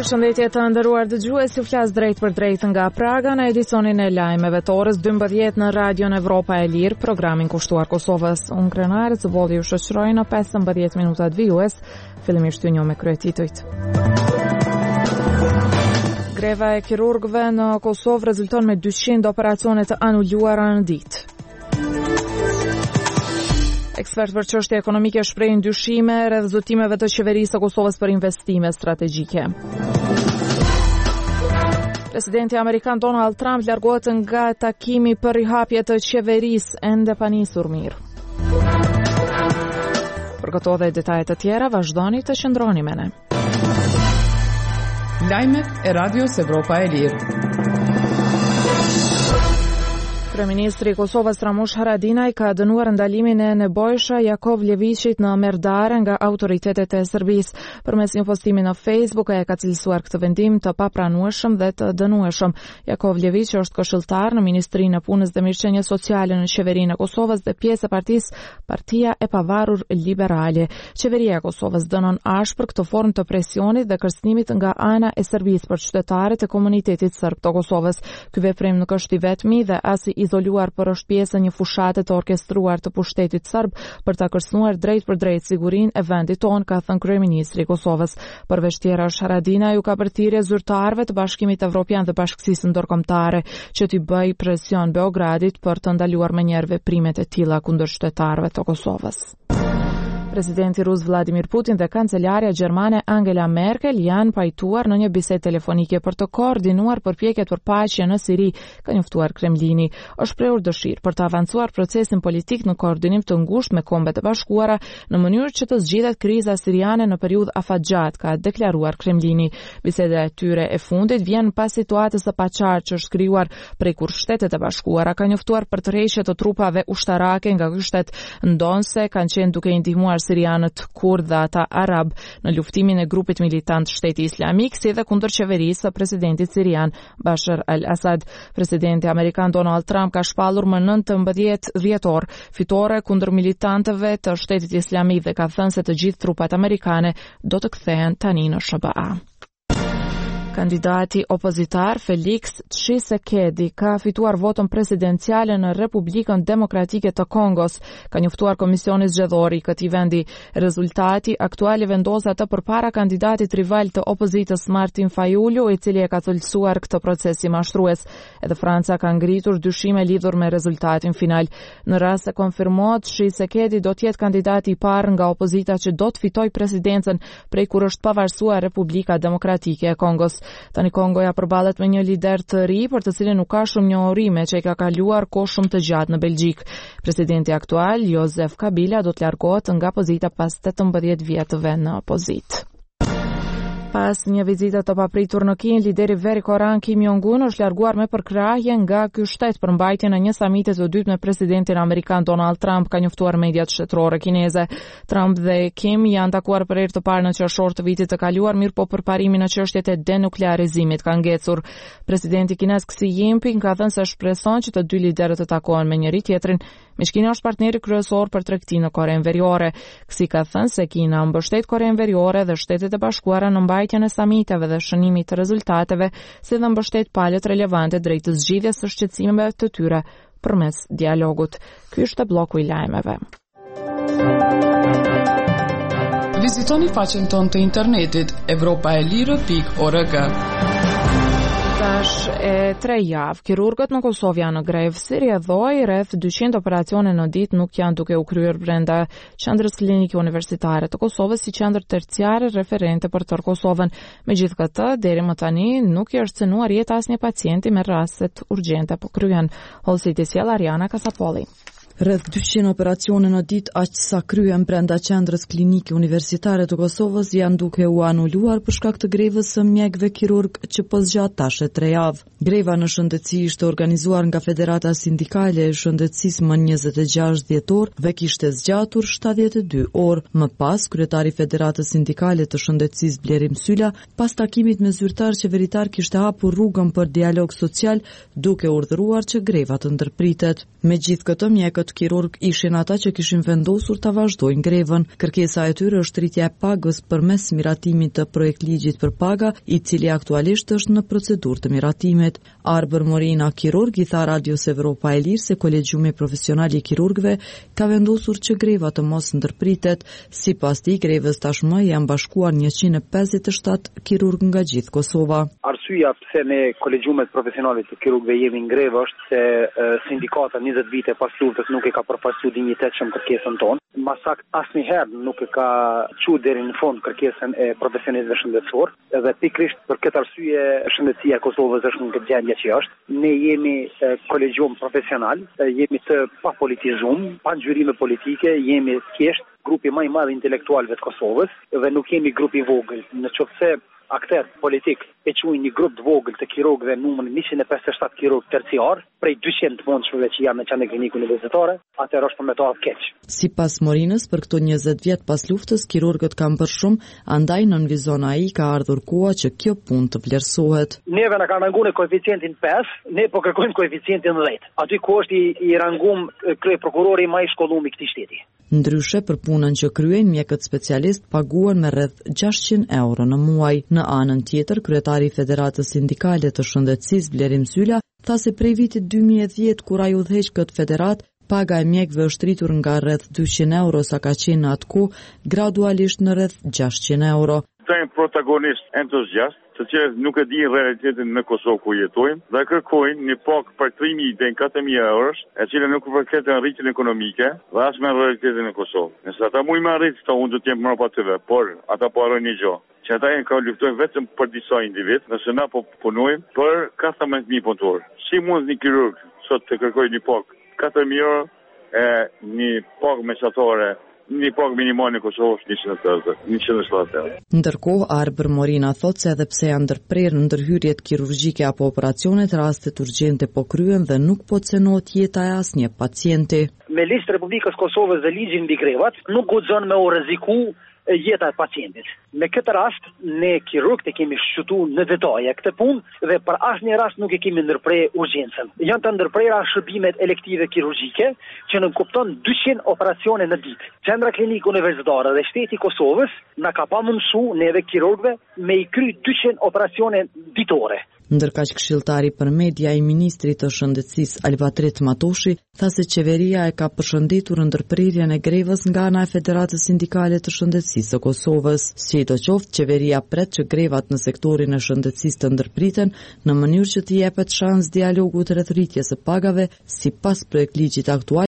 Përshëndetje të nderuar dëgjues, ju flas drejt për drejt nga Praga në edicionin e lajmeve të orës 12 në Radion Evropa e Lirë, programin kushtuar Kosovës. Unë Krenare Cëbolli ju shoqëroj në 15 minutat vijues, fillimisht ju njoh me kryetitujt. Greva e kirurgëve në Kosovë rezulton me 200 operacione të anuluara në ditë. Ekspert për çështje ekonomike shprehin dyshime rreth zotimeve të qeverisë së Kosovës për investime strategjike. Presidenti amerikan Donald Trump largohet nga takimi për rihapje të qeverisë ende pa nisur mirë. Për këto dhe detajet të tjera, vazhdoni të qëndroni me ne. Lajmet e Radios Evropa e Lirë. Kryeministri i Kosovës Ramush Haradinaj ka dënuar ndalimin e Nebojša Jakovljevićit në Merdare nga autoritetet e Serbisë. Përmes një postimi në Facebook ai ka cilësuar këtë vendim të papranueshëm dhe të dënueshëm. Jakovljević është këshilltar në Ministrinë e Punës dhe Mirëqenies Sociale në Qeverinë e Kosovës dhe pjesë e partisë Partia e Pavarur Liberale. Qeveria e Kosovës dënon ashpër këtë formë të presionit dhe kërcënimit nga ana e Serbisë për qytetarët e komunitetit serb të Kosovës. Ky veprim nuk është i vetmi dhe as izoluar, por është pjesë e një fushate të orkestruar të pushtetit serb për ta kërcënuar drejt për drejt sigurinë e vendit tonë, ka thënë kryeministri i Kosovës. Përveç tjerash, Haradinaj u ka bërthirrje zyrtarëve të Bashkimit Evropian dhe Bashkësisë Ndërkombëtare që t'i bëj presion Beogradit për të ndaluar menjëherë veprimet e tilla kundër qytetarëve të Kosovës. Presidenti rus Vladimir Putin dhe kancelarja gjermane Angela Merkel janë pajtuar në një bisedë telefonike për të koordinuar përpjekjet për paqe në Siri, ka njoftuar Kremlini. Është shprehur dëshirë për të avancuar procesin politik në koordinim të ngushtë me Kombet e Bashkuara në mënyrë që të zgjidhet kriza siriane në periudhë afatgjat, ka deklaruar Kremlini. Biseda e tyre e fundit vjen pas situatës së paqartë që është krijuar prej kur Shtetet e Bashkuara ka njoftuar për tërheqje të trupave ushtarake nga ky shtet ndonse kanë qenë duke i ndihmuar sirianët kurd dhe ata arab në luftimin e grupit militant Shteti Islamik, si dhe kundër qeverisë së presidentit sirian Bashar al-Assad. Presidenti amerikan Donald Trump ka shpallur më 19 dhjetor fitore kundër militantëve të Shtetit Islamik dhe ka thënë se të gjithë trupat amerikane do të kthehen tani në SBA. Kandidati opozitar Felix Tshisekedi ka fituar votën presidenciale në Republikën Demokratike të Kongos, ka njoftuar Komisioni Zgjedhor i këtij vendi. Rezultati aktuali vendos atë përpara kandidatit rival të opozitës Martin Fayulu, i cili e ka cilësuar këtë proces si mashtrues. Edhe Franca ka ngritur dyshime lidhur me rezultatin final. Në rast se konfirmohet, Tshisekedi do të jetë kandidati i parë nga opozita që do të fitojë presidencën prej kur është pavarësuar Republika Demokratike e Kongos. Tani Kongoja përballet me një lider të ri për të cilin nuk ka shumë njohurime që i ka kaluar kohë shumë të gjatë në Belgjik. Presidenti aktual, Joseph Kabila, do të largohet nga pozita pas 18 vjetëve në opozitë. Pas një vizite të papritur në Kinë, lideri veri korean Kim Jong-un është larguar me përkrahje nga ky shtet për mbajtjen e një samiti të dytë me presidentin amerikan Donald Trump, ka njoftuar mediat shtetërore kineze. Trump dhe Kim janë takuar për herë të parë në qershor të vitit të kaluar, mirë po përparimi në çështjet e denuklearizimit ka ngecur. Presidenti kinez Xi Jinping ka thënë se shpreson që të dy liderët të takohen me njëri tjetrin. Kina është partneri kryesor për tregtinë në Korenë Veriore. Xi ka thënë se Kina mbështet Korenë Veriore dhe Shtetet e Bashkuara në mbajtjen e samiteve dhe shënimit të rezultateve, si dhe mbështet palët relevante drejt të zgjidhjes së shqetësimeve të tyre përmes dialogut. Ky është bloku i lajmeve. Vizitoni faqen tonë të internetit evropaelire.org. Tash e 3 javë, kirurgët në Kosovë janë në grevë. Si rrjedhoi, rreth 200 operacione në ditë nuk janë duke u kryer brenda Qendrës Klinike Universitare të Kosovës si qendër terciare referente për tërë Kosovën. Megjithatë, deri më tani nuk i është cënuar jetë asnjë pacienti me rastet urgjente po kryen. Hollësiti sjell Ariana Kasapolli. Rreth 200 operacione në ditë, aq sa kryen brenda Qendrës Klinike Universitare të Kosovës, janë duke u anuluar për shkak të grevës së mjekëve kirurg që po zgjat tash 3 javë. Greva në shëndetësi ishte organizuar nga Federata Sindikale e Shëndetësisë më 26 dhjetor dhe kishte zgjatur 72 orë. Më pas, kryetari i Federatës Sindikale të Shëndetësisë Blerim Sylla, pas takimit me zyrtar qeveritar, kishte hapur rrugën për dialog social, duke urdhëruar që greva të ndërpritet. Megjithatë, mjekët kirurg ishin ata që kishin vendosur ta vazhdojnë grevën. Kërkesa e tyre është rritja e pagës përmes miratimit të projektligjit për paga, i cili aktualisht është në procedurë të miratimit. Arber Morina, kirurg, i tha Radios Evropa e Lirë se Kolegjiumi Profesional i Kirurgëve ka vendosur që greva të mos ndërpritet. Sipas tij, grevës tashmë janë bashkuar 157 kirurg nga gjithë Kosova. Arsyeja pse ne Kolegjiumet Profesionale të Kirurgëve jemi në grevë është se sindikata 20 vite pas luftës nuk e ka përfaqësuar dinjitetshëm kërkesën tonë. Ma sakt asnjëherë nuk e ka çuar deri në fund kërkesën e profesionistëve shëndetësor, edhe pikërisht për këtë arsye shëndetësia e Kosovës është në këtë gjendje që është. Ne jemi kolegjium profesional, jemi të papolitizuar, pa ngjyrime politike, jemi thjesht grupi më i madh intelektualëve të Kosovës dhe nuk jemi grup i vogël. Nëse akter politik e quajnë një grup të vogël të kirurgëve numër 157 kirurg terciar, prej 200 të mundshmëve që janë në çanë klinikë universitare, atëherë është për me të ardhur keq. Sipas Morinës, për këto 20 vjet pas luftës, kirurgët kanë bërë shumë, andaj nënvizon ai ka ardhur koha që kjo punë të vlerësohet. Neve na kanë ranguar koeficientin 5, ne po kërkojmë koeficientin 10. Aty ku është i ranguar krye prokurori më i shkolluar i këtij shteti. Ndryshe, për punën që kryejnë, mjekët specialist paguhen me rreth 600 euro në muaj. Në anën tjetër, kryetari i Federatës Sindikale të Shëndetësisë Blerim Sylla tha se prej vitit 2010 kur ai udhëheq këtë federat, paga e mjekëve është rritur nga rreth 200 euro sa ka qenë në atë kohë, gradualisht në rreth 600 euro. Këta janë protagonist entuziast, të cilët nuk e dinë realitetin në Kosovë ku jetojmë dhe kërkojnë një pagë për 3.000 deri në 4.000 eurosh, e cila nuk përket rritjen ekonomike dhe as me realitetin në Kosovë. Nëse ata mund të arrijnë këto, unë do të jem mbrapa tyre, por ata po harrojnë një gjë, që ata janë ka luftojnë vetëm për disa individ, nëse na po punojmë për 14.000 punëtor. Si mund një kirurg sot të kërkojë një pagë 4.000 euro e një pagë mesatare, një pagë minimale në Kosovë është 170. Ndërkohë, Arber Morina thot se edhe pse janë ndërprerë në ndërhyrjet kirurgjike apo operacionet, rastet urgjente po kryen dhe nuk po cenohet jeta e asnjë pacienti. Me listë Republikës Kosovës dhe ligjin mbi grevat, nuk guxon me u rreziku jeta e pacientit. Me këtë rast, ne kirurgët e kemi shqytuar në detaje këtë punë dhe për asnjë rast nuk e kemi ndërprerë urgjencën. Janë të ndërprera shërbimet elektive kirurgjike që nënkupton 200 operacione në ditë. Qendra Klinikë Universitare dhe Shteti i Kosovës na ka pamundsuar neve kirurgëve me i kry 200 operacione ditore. Ndërkaq këshilltari për media i ministrit të shëndetësisë Albatret Matoshi tha se qeveria e ka përshëndetur ndërprerjen e grevës nga ana e Federatës Sindikale të Shëndetësisë së Kosovës. Sidoqoftë, qeveria pret që grevat në sektorin e shëndetësisë të ndërpriten në mënyrë që të jepet shans dialogut rreth rritjes së pagave sipas projektligjit aktual